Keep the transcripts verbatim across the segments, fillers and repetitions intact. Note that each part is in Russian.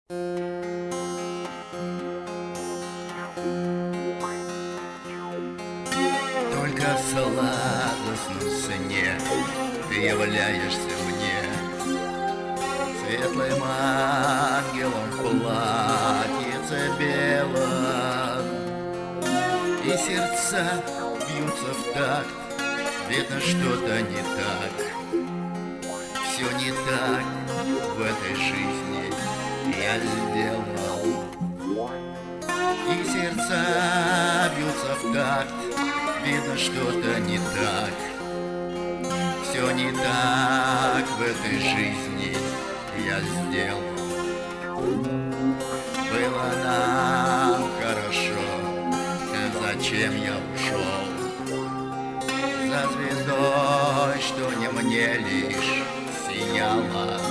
Только в сладостном сне ты являешься мне светлым ангелом в платьице белом, и сердца бьются в такт, видно, что-то не так. Все не так в этой жизни я сделал, и сердца бьются в такт, видно, что-то не так. Все не так в этой жизни я сделал. Было нам хорошо, зачем я ушел за звездой, что не мне лишь сияла.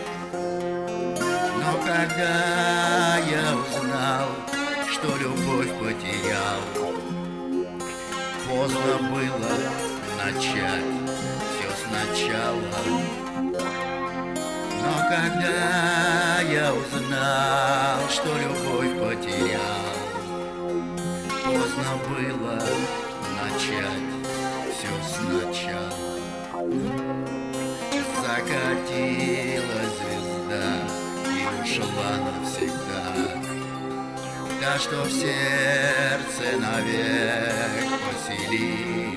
Но когда я узнал, что любовь потерял, поздно было начать все сначала. Но когда я узнал, что любовь потерял, поздно было начать все сначала. Закатилась звезда и ушла навсегда, та, что в сердце навек поселилась.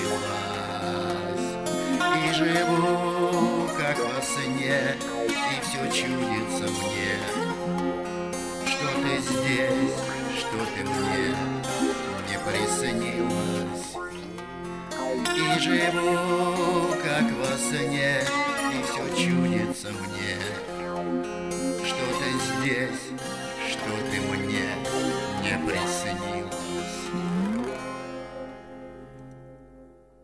И живу, как во сне, и все чудится мне, что ты здесь, что ты мне не приснилась. И живу, как во сне, и все чудится мне, что ты здесь, что ты мне не приснилась.